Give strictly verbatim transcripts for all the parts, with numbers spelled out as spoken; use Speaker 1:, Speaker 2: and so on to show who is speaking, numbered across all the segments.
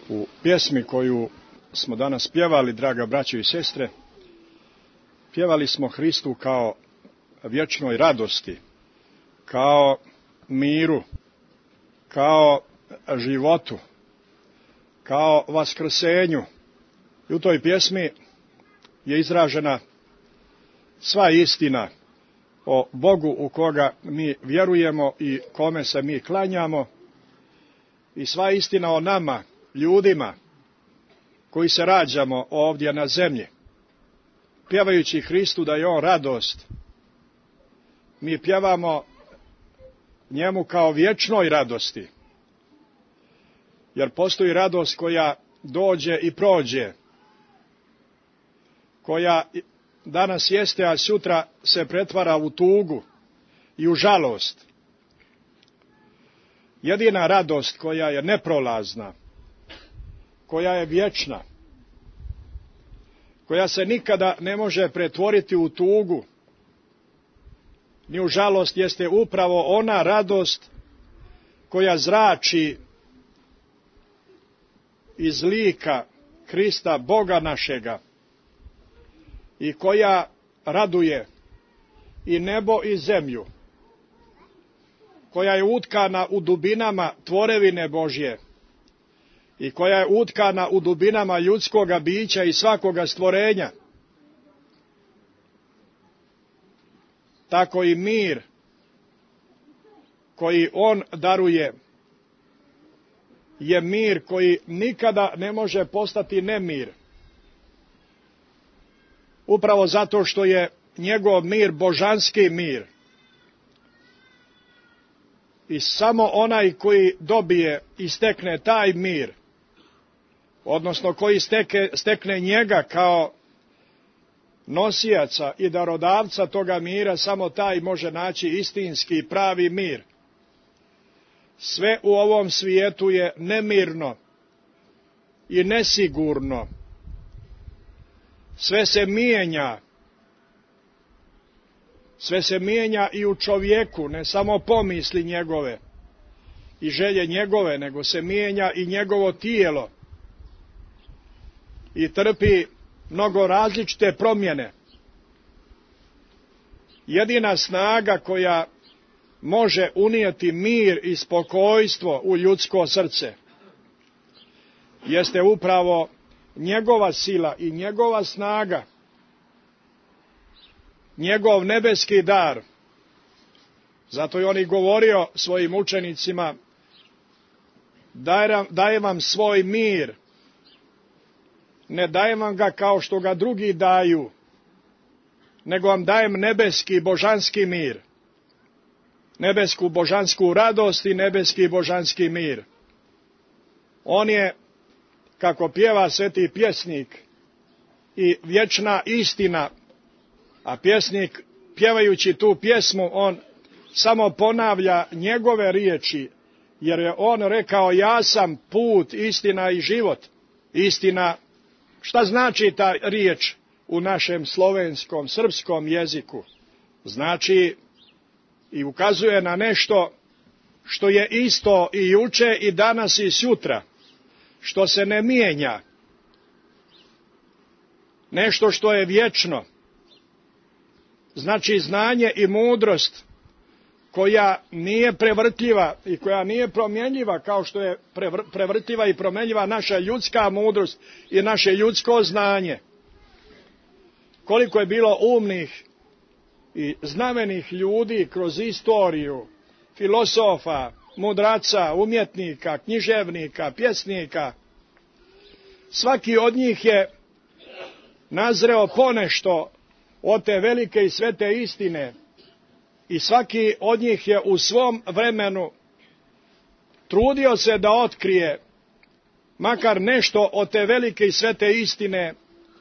Speaker 1: U pjesmi koju smo danas pjevali, draga braćo i sestre, pjevali smo Hristu kao vječnoj radosti, kao miru, kao životu, kao vaskrsenju. I u toj pjesmi je izražena sva istina o Bogu u koga mi vjerujemo i kome se mi klanjamo, i sva istina o nama, ljudima koji se rađamo ovdje na zemlji. Pjevajući Hristu da je on radost, mi pjevamo njemu kao vječnoj radosti, jer postoji radost koja dođe i prođe, koja danas jeste, a sutra se pretvara u tugu i u žalost. Jedina radost koja je neprolazna, koja je vječna, koja se nikada ne može pretvoriti u tugu ni u žalost, jeste upravo ona radost koja zrači iz lika Krista, Boga našega, i koja raduje i nebo i zemlju, koja je utkana u dubinama tvorevine Božje i koja je utkana u dubinama ljudskoga bića i svakoga stvorenja. Tako i mir koji on daruje je mir koji nikada ne može postati nemir. Upravo zato što je njegov mir božanski mir. I samo onaj koji dobije i stekne taj mir, odnosno koji steke, stekne njega kao nosijaca i darodavca toga mira, samo taj može naći istinski i pravi mir. Sve u ovom svijetu je nemirno i nesigurno. Sve se mijenja. Sve se mijenja i u čovjeku, ne samo pomisli njegove i želje njegove, nego se mijenja i njegovo tijelo i trpi mnogo različite promjene. Jedina snaga koja može unijeti mir i spokojstvo u ljudsko srce jeste upravo njegova sila i njegova snaga, njegov nebeski dar. Zato je on i govorio svojim učenicima: dajem vam svoj mir, ne dajem vam ga kao što ga drugi daju, nego vam dajem nebeski božanski mir, nebesku božansku radost i nebeski božanski mir. On je, kako pjeva sveti pjesnik, i vječna istina, a pjesnik, pjevajući tu pjesmu, on samo ponavlja njegove riječi, jer je on rekao: ja sam put, istina i život. Istina, šta znači ta riječ u našem slovenskom, srpskom jeziku? Znači i ukazuje na nešto što je isto i juče i danas i sutra, što se ne mijenja, nešto što je vječno. Znači znanje i mudrost koja nije prevrtljiva i koja nije promjenjiva, kao što je prevrtljiva i promjenjiva naša ljudska mudrost i naše ljudsko znanje. Koliko je bilo umnih i znamenih ljudi kroz istoriju, filosofa, mudraca, umjetnika, književnika, pjesnika. Svaki od njih je nazreo ponešto od te velike i svete istine i svaki od njih je u svom vremenu trudio se da otkrije makar nešto od te velike i svete istine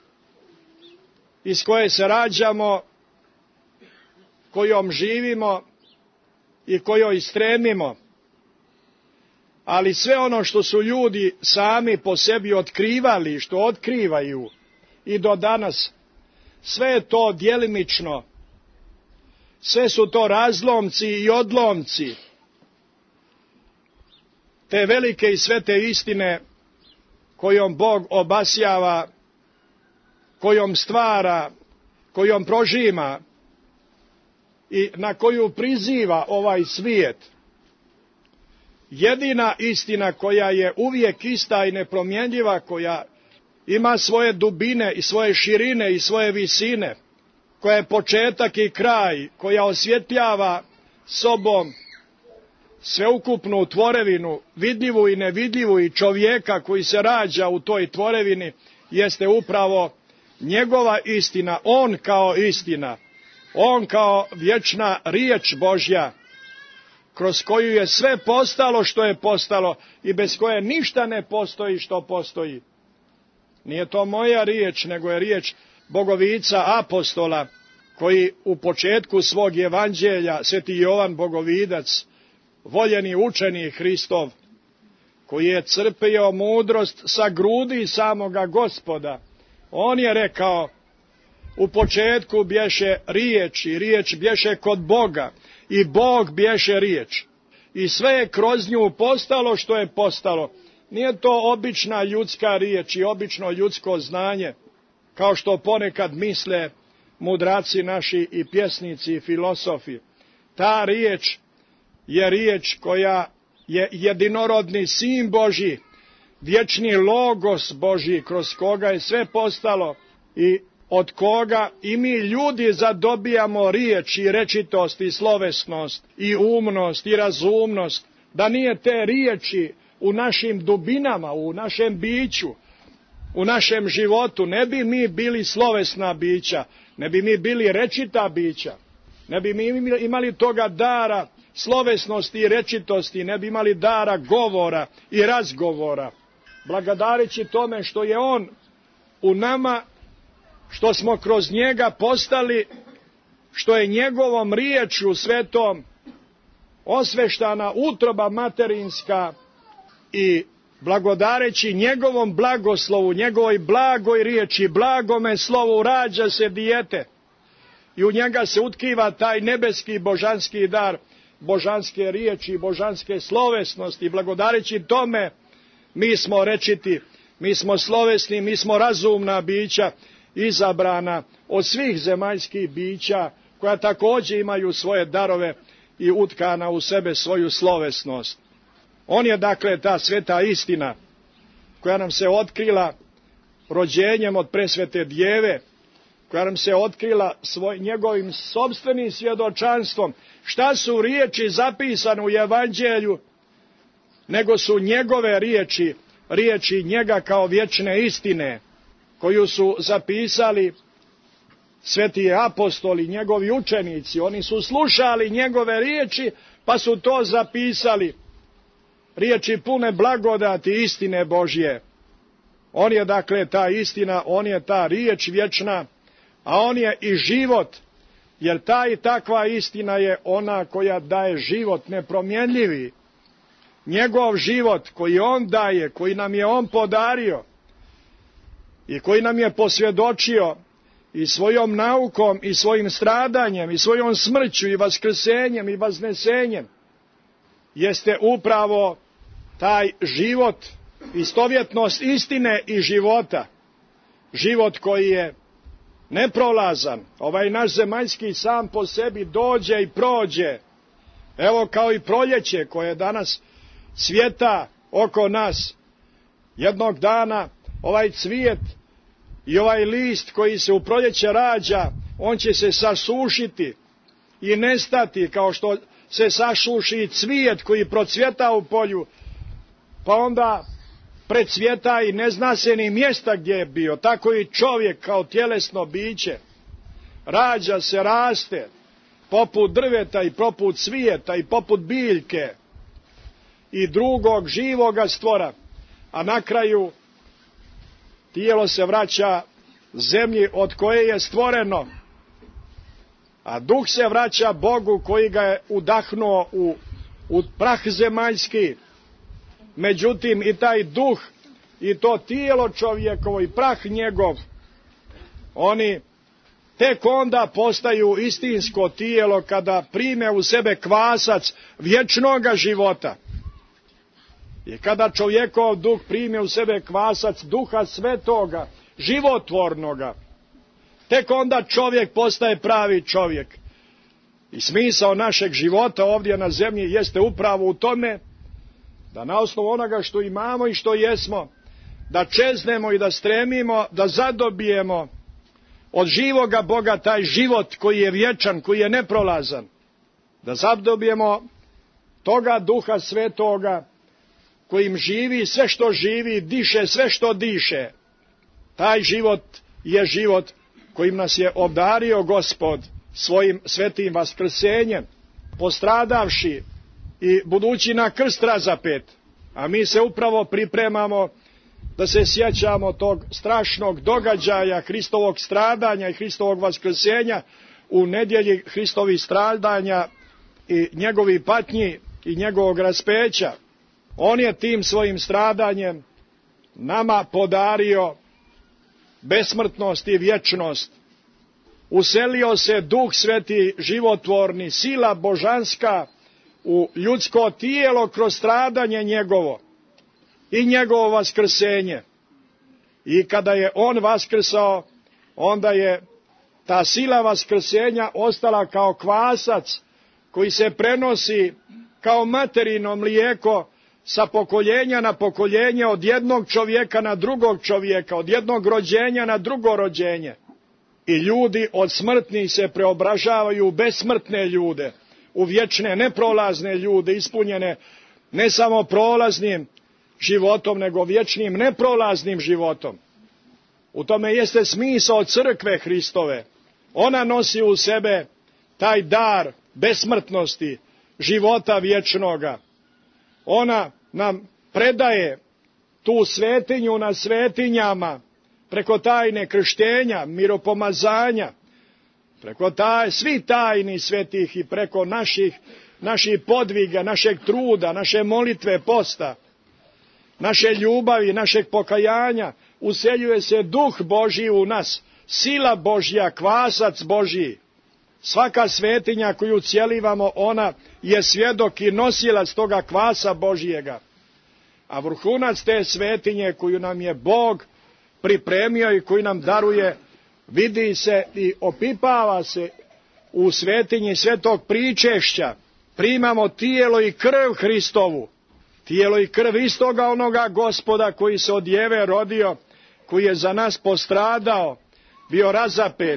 Speaker 1: iz koje se rađamo, kojom živimo i kojoj stremimo. Ali sve ono što su ljudi sami po sebi otkrivali, što otkrivaju i do danas, sve je to djelimično, sve su to razlomci i odlomci te velike i svete istine kojom Bog obasjava, kojom stvara, kojom prožima i na koju priziva ovaj svijet. Jedina istina koja je uvijek ista i nepromjenjiva, koja ima svoje dubine i svoje širine i svoje visine, koja je početak i kraj, koja osvjetljava sobom sveukupnu tvorevinu, vidljivu i nevidljivu, i čovjeka koji se rađa u toj tvorevini, jeste upravo njegova istina, on kao istina, on kao vječna riječ Božja, kroz koju je sve postalo što je postalo i bez koje ništa ne postoji što postoji. Nije to moja riječ, nego je riječ Bogovica apostola, koji u početku svog evanđelja, sveti Jovan Bogovidac, voljeni učeni Hristov, koji je crpio mudrost sa grudi samoga Gospoda, on je rekao: u početku bješe riječ, i riječ bješe kod Boga, i Bog bješe riječ, i sve je kroz nju postalo što je postalo. Nije to obična ljudska riječ i obično ljudsko znanje, kao što ponekad misle mudraci naši i pjesnici i filosofi. Ta riječ je riječ koja je jedinorodni Sin Božji, vječni logos Božji, kroz koga je sve postalo i od koga i mi ljudi zadobijamo riječ i rečitost i slovesnost i umnost i razumnost. Da nije te riječi u našim dubinama, u našem biću, u našem životu, ne bi mi bili slovesna bića, ne bi mi bili rečita bića, ne bi mi imali toga dara slovesnosti i rečitosti, ne bi imali dara govora i razgovora. Blagodareći tome što je on u nama, što smo kroz njega postali, što je njegovom riječju svetom osveštana utroba materinska, i blagodareći njegovom blagoslovu, njegovoj blagoj riječi, blagome slovu rađa se dijete i u njega se utkiva taj nebeski božanski dar, božanske riječi, božanske slovesnosti. Blagodareći tome mi smo rečiti, mi smo slovesni, mi smo razumna bića, izabrana od svih zemaljskih bića, koja također imaju svoje darove i utkana u sebe svoju slovesnost. On je dakle ta sveta istina koja nam se otkrila rođenjem od presvete djeve, koja nam se otkrila svoj, njegovim sopstvenim svjedočanstvom. Šta su riječi zapisane u evanđelju, nego su njegove riječi, riječi njega kao vječne istine, koju su zapisali sveti apostoli, njegovi učenici. Oni su slušali njegove riječi, pa su to zapisali. Riječi pune blagodati istine Božje. On je dakle ta istina, on je ta riječ vječna, a on je i život, jer ta i takva istina je ona koja daje život nepromjenljivi. Njegov život koji on daje, koji nam je on podario i koji nam je posvjedočio i svojom naukom i svojim stradanjem i svojom smrću i vaskrsenjem i vaznesenjem, jeste upravo taj život, istovjetnost istine i života. Život koji je neprolazan. Ovaj naš zemaljski sam po sebi dođe i prođe. Evo kao i proljeće koje danas cvjeta oko nas. Jednog dana ovaj cvijet i ovaj list koji se u proljeće rađa, on će se sasušiti i nestati, kao što se sašuši cvijet koji procvjeta u polju, pa onda precvjeta i ne zna se ni mjesta gdje je bio. Tako i čovjek kao tjelesno biće rađa se, raste, poput drveta i poput cvijeta i poput biljke i drugog živoga stvora, a na kraju tijelo se vraća zemlji od koje je stvoreno, a duh se vraća Bogu koji ga je udahnuo u, u prah zemaljski. Međutim, i taj duh i to tijelo čovjekovo i prah njegov, oni tek onda postaju istinsko tijelo kada prime u sebe kvasac vječnoga života. I kada čovjekov duh prime u sebe kvasac duha svetoga, životvornoga, tek onda čovjek postaje pravi čovjek. I smisao našeg života ovdje na zemlji jeste upravo u tome da na osnovu onoga što imamo i što jesmo, da čeznemo i da stremimo, da zadobijemo od živoga Boga taj život koji je vječan, koji je neprolazan. Da zadobijemo toga duha svetoga kojim živi sve što živi, diše sve što diše. Taj život je život kojim nas je obdario Gospod svojim svetim vaskrsenjem, postradavši i budući na krst razapet. A mi se upravo pripremamo da se sjećamo tog strašnog događaja Hristovog stradanja i Hristovog vaskrsenja u nedjelji Hristovih stradanja i njegovih patnji i njegovog raspeća. On je tim svojim stradanjem nama podario besmrtnost i vječnost. Uselio se Duh Sveti životvorni, sila božanska u ljudsko tijelo kroz stradanje njegovo i njegovo vaskrsenje. I kada je on vaskrsao, onda je ta sila vaskrsenja ostala kao kvasac koji se prenosi kao materino mlijeko sa pokoljenja na pokoljenje, od jednog čovjeka na drugog čovjeka, od jednog rođenja na drugo rođenje. I ljudi od smrtnih se preobražavaju u besmrtne ljude, u vječne, neprolazne ljude, ispunjene ne samo prolaznim životom, nego vječnim, neprolaznim životom. U tome jeste smisao crkve Hristove. Ona nosi u sebe taj dar besmrtnosti, života vječnoga. Ona nam predaje tu svetinju na svetinjama, preko tajne krštenja, miropomazanja, preko taj, svi tajni svetih i preko naših, naših podviga, našeg truda, naše molitve, posta, naše ljubavi, našeg pokajanja, useljuje se Duh Božji u nas, sila Božja, kvasac Božji. Svaka svetinja koju cijelivamo, ona je svjedok i nosilac toga kvasa Božjega. A vrhunac te svetinje koju nam je Bog pripremio i koji nam daruje, vidi se i opipava se u svetinji svetog pričešća. Primamo tijelo i krv Hristovu, tijelo i krv istoga onoga Gospoda koji se od Jeve rodio, koji je za nas postradao, bio razapet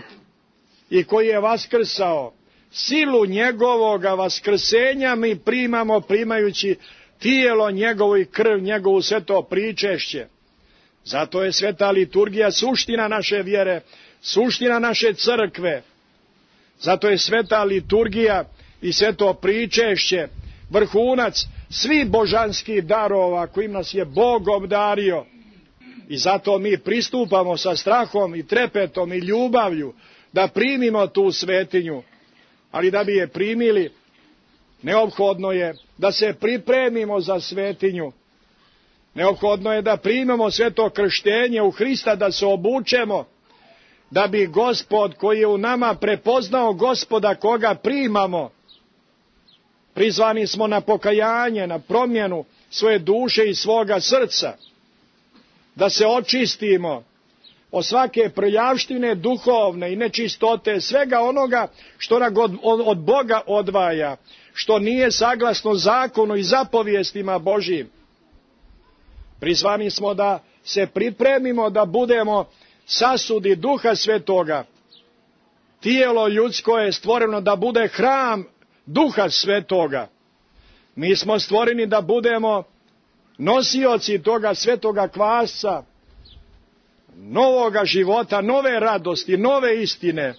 Speaker 1: i koji je vaskrsao. Silu njegovoga vaskrsenja mi primamo primajući tijelo njegovo i krv njegovu, sveto pričešće. Zato je sveta liturgija suština naše vjere, suština naše crkve. Zato je sveta liturgija i sveto pričešće vrhunac svih božanskih darova kojim nas je Bog obdario. I zato mi pristupamo sa strahom i trepetom i ljubavlju da primimo tu svetinju. Ali da bi je primili, neophodno je da se pripremimo za svetinju. Neophodno je da primimo sveto krštenje u Hrista, da se obučemo, da bi Gospod koji je u nama prepoznao Gospoda koga primamo. Prizvani smo na pokajanje, na promjenu svoje duše i svoga srca, da se očistimo od svake prljavštine duhovne i nečistote, svega onoga što nas od Boga odvaja, što nije saglasno zakonu i zapovijestima Božjim. Prizvani smo da se pripremimo da budemo sasudi Duha Svetoga. Tijelo ljudsko je stvoreno da bude hram Duha Svetoga. Mi smo stvoreni da budemo nosioci toga svetoga kvasa, novoga života, nove radosti, nove istine,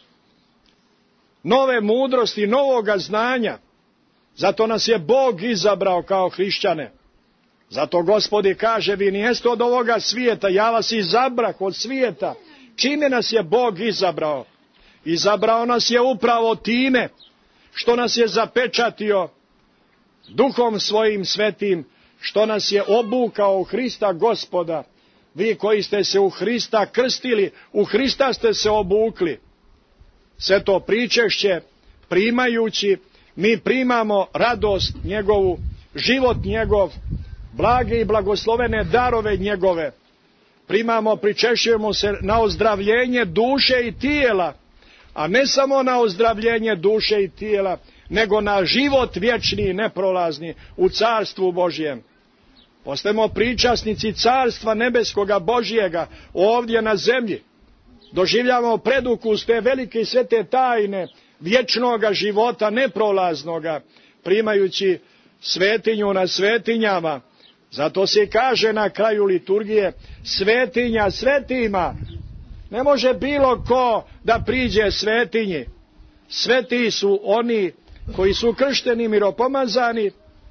Speaker 1: nove mudrosti, novoga znanja. Zato nas je Bog izabrao kao hrišćane. Zato Gospodi kaže, vi nijeste od ovoga svijeta, ja vas izabrah od svijeta. Čime nas je Bog izabrao? Izabrao nas je upravo time što nas je zapečatio Duhom svojim svetim, što nas je obukao u Hrista Gospoda. Vi koji ste se u Hrista krstili, u Hrista ste se obukli. Sve to pričešće primajući, mi primamo radost njegovu, život njegov, blage i blagoslovene darove njegove. Primamo, pričešćujemo se na ozdravljenje duše i tijela, a ne samo na ozdravljenje duše i tijela, nego na život vječni i neprolazni u carstvu Božjem. Postajemo pričasnici carstva nebeskoga Božjega ovdje na zemlji. Doživljavamo predukus te velike i svete tajne vječnoga života neprolaznoga, primajući svetinju na svetinjama. Zato se kaže na kraju liturgije svetinja svetima. Ne može bilo ko da priđe svetinji. Sveti su oni koji su kršteni, miropomazani,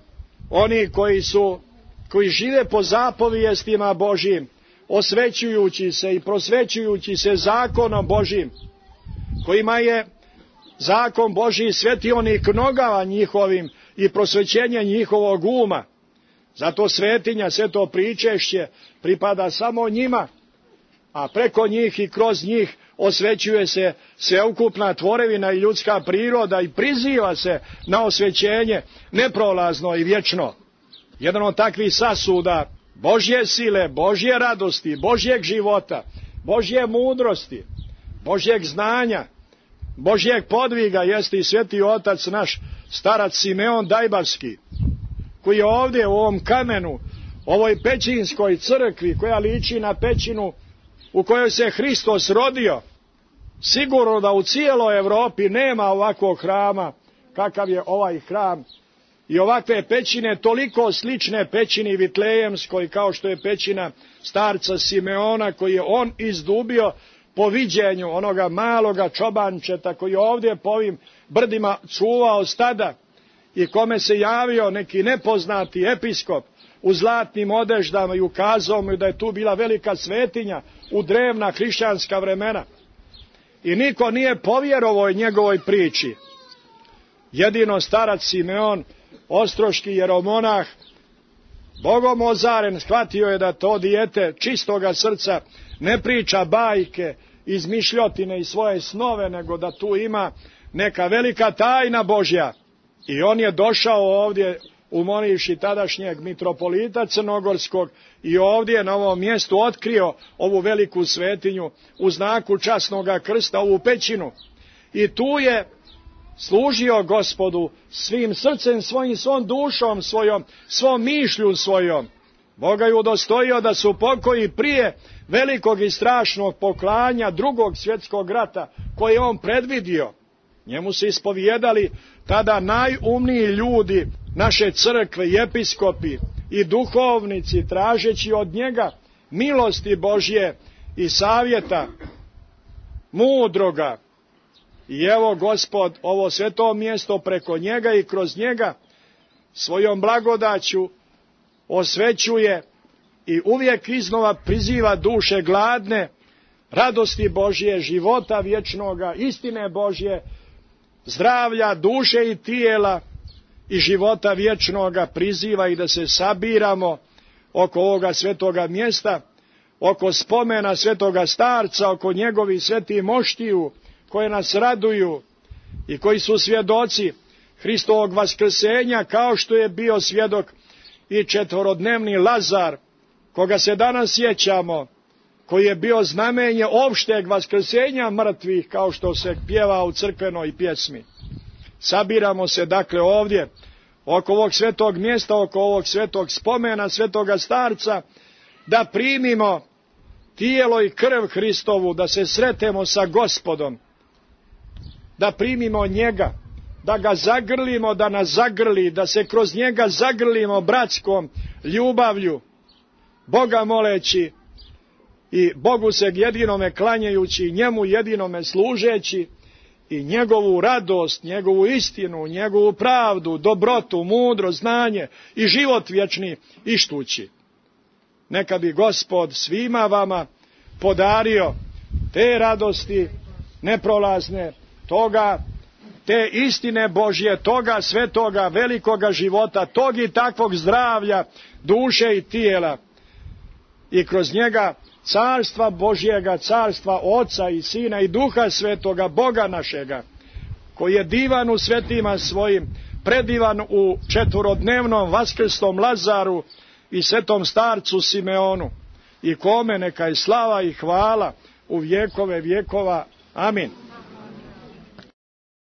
Speaker 1: oni koji su koji žive po zapovijestima Božjim, osvećujući se i prosvećujući se zakonom Božjim, kojima je zakon Božji svetionik nogama njihovim i prosvećenje njihovog uma. Zato svetinja, sveto pričešće pripada samo njima, a preko njih i kroz njih osvećuje se sveukupna tvorevina i ljudska priroda i priziva se na osvećenje neprolazno i vječno. Jedan od takvih sasuda Božje sile, Božje radosti, Božjeg života, Božje mudrosti, Božjeg znanja, Božjeg podviga jeste i sveti otac naš, starac Simeon Dajbavski, koji je ovdje u ovom kamenu, ovoj pećinskoj crkvi koja liči na pećinu u kojoj se Hristos rodio. Sigurno da u cijeloj Europi nema ovakvog hrama kakav je ovaj hram i ovakve pećine toliko slične pećini Vitlejemskoj kao što je pećina starca Simeona koji je on izdubio po viđenju onoga maloga čobančeta koji je ovdje po ovim brdima čuvao stada i kome se javio neki nepoznati episkop u zlatnim odeždama i ukazao mu da je tu bila velika svetinja u drevna hrišćanska vremena. I niko nije povjerovao njegovoj priči. Jedino starac Simeon, ostroški jeromonah, Bogom ozaren, shvatio je da to dijete čistoga srca ne priča bajke, izmišljotine i svoje snove, nego da tu ima neka velika tajna Božja. I on je došao ovdje umonivši tadašnjeg mitropolita Crnogorskog i ovdje na ovom mjestu otkrio ovu veliku svetinju u znaku časnoga krsta, ovu pećinu. I tu je služio Gospodu svim srcem svojim, svom dušom svojom, svom mišlju svojom. Boga je udostojio da se upokoji prije velikog i strašnog poklanja drugog svjetskog rata koji je on predvidio. Njemu se ispovijedali tada najumniji ljudi naše crkve i episkopi i duhovnici, tražeći od njega milosti Božje i savjeta mudroga. I evo Gospod ovo sveto mjesto preko njega i kroz njega svojom blagodaću osvećuje i uvijek iznova priziva duše gladne radosti Božje, života vječnoga, istine Božje, zdravlja duše i tijela i života vječnoga, priziva i da se sabiramo oko ovoga svetoga mjesta, oko spomena svetoga starca, oko njegovih svetih moštiju koje nas raduju i koji su svjedoci Hristovog vaskrsenja, kao što je bio svjedok i četvorodnevni Lazar, koga se danas sjećamo, koji je bio znamenje opšteg vaskrsenja mrtvih, kao što se pjeva u crkvenoj pjesmi. Sabiramo se dakle ovdje oko ovog svetog mjesta, oko ovog svetog spomena svetoga starca, da primimo tijelo i krv Hristovu, da se sretemo sa Gospodom, da primimo njega, da ga zagrlimo, da nas zagrli, da se kroz njega zagrlimo bratskom ljubavlju, Boga moleći i Bogu se jedinome klanjajući, njemu jedinome služeći i njegovu radost, njegovu istinu, njegovu pravdu, dobrotu, mudro, znanje i život vječni ištući. Neka bi Gospod svima vama podario te radosti neprolazne, toga, te istine Božje, toga svetoga velikoga života, tog i takvog zdravlja duše i tijela i kroz njega carstva Božjega, carstva Oca i Sina i Duha Svetoga, Boga našega, koji je divan u svetima svojim, predivan u četvorodnevnom vaskrstom Lazaru, i svetom starcu Simeonu, i kome neka je slava i hvala u vjekove vjekova. Amin.